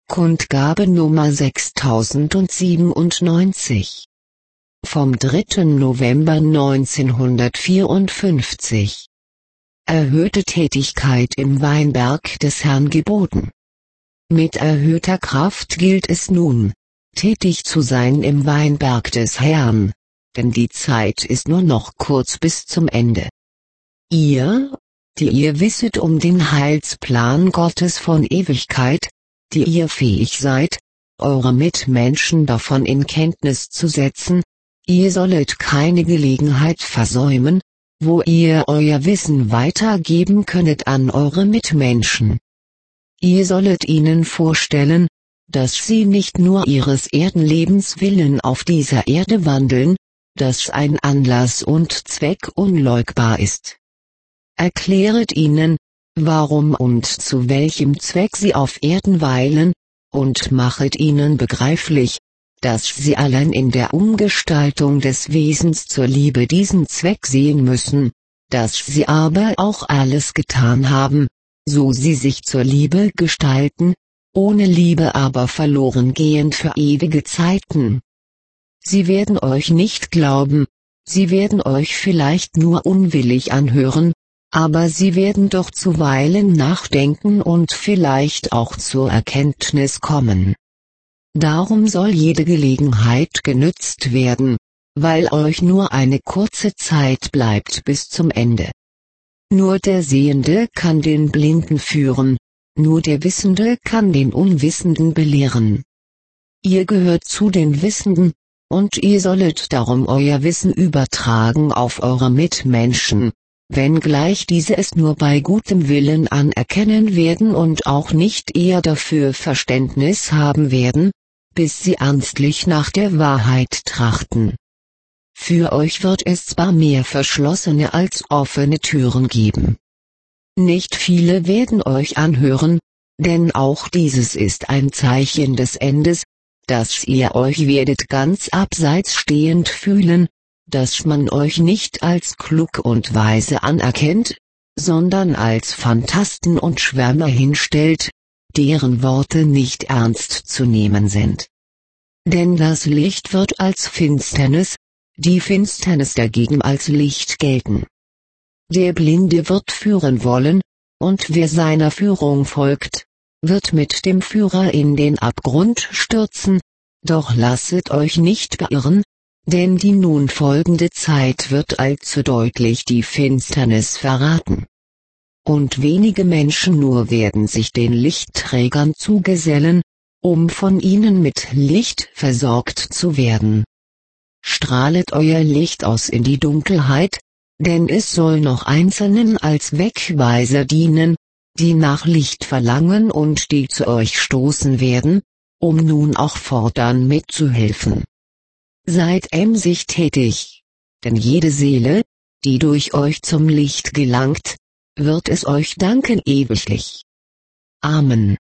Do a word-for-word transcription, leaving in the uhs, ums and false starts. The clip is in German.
Kundgabe Nummer sechstausendsiebenundneunzig. Vom dritten November neunzehnhundertvierundfünfzig. Erhöhte Tätigkeit im Weinberg des Herrn geboten. Mit erhöhter Kraft gilt es nun, tätig zu sein im Weinberg des Herrn, denn die Zeit ist nur noch kurz bis zum Ende. Ihr, die ihr wisset um den Heilsplan Gottes von Ewigkeit, die ihr fähig seid, eure Mitmenschen davon in Kenntnis zu setzen, ihr sollet keine Gelegenheit versäumen, wo ihr euer Wissen weitergeben könnet an eure Mitmenschen. Ihr sollet ihnen vorstellen, dass sie nicht nur ihres Erdenlebens willen auf dieser Erde wandeln, dass ein Anlass und Zweck unleugbar ist. Erkläret ihnen, warum und zu welchem Zweck sie auf Erden weilen, und machet ihnen begreiflich, dass sie allein in der Umgestaltung des Wesens zur Liebe diesen Zweck sehen müssen, dass sie aber auch alles getan haben, so sie sich zur Liebe gestalten, ohne Liebe aber verloren gehen für ewige Zeiten. Sie werden euch nicht glauben, sie werden euch vielleicht nur unwillig anhören, aber sie werden doch zuweilen nachdenken und vielleicht auch zur Erkenntnis kommen. Darum soll jede Gelegenheit genützt werden, weil euch nur eine kurze Zeit bleibt bis zum Ende. Nur der Sehende kann den Blinden führen, nur der Wissende kann den Unwissenden belehren. Ihr gehört zu den Wissenden, und ihr sollet darum euer Wissen übertragen auf eure Mitmenschen, wenngleich diese es nur bei gutem Willen anerkennen werden und auch nicht eher dafür Verständnis haben werden, bis sie ernstlich nach der Wahrheit trachten. Für euch wird es zwar mehr verschlossene als offene Türen geben. Nicht viele werden euch anhören, denn auch dieses ist ein Zeichen des Endes, dass ihr euch werdet ganz abseits stehend fühlen, dass man euch nicht als klug und weise anerkennt, sondern als Phantasten und Schwärmer hinstellt, deren Worte nicht ernst zu nehmen sind. Denn das Licht wird als Finsternis, die Finsternis dagegen als Licht gelten. Der Blinde wird führen wollen, und wer seiner Führung folgt, wird mit dem Führer in den Abgrund stürzen, doch lasset euch nicht beirren, denn die nun folgende Zeit wird allzu deutlich die Finsternis verraten. Und wenige Menschen nur werden sich den Lichtträgern zugesellen, um von ihnen mit Licht versorgt zu werden. Strahlet euer Licht aus in die Dunkelheit, denn es soll noch Einzelnen als Wegweiser dienen, die nach Licht verlangen und die zu euch stoßen werden, um nun auch fortan mitzuhelfen. Seid emsig tätig, denn jede Seele, die durch euch zum Licht gelangt, wird es euch danken ewiglich. Amen.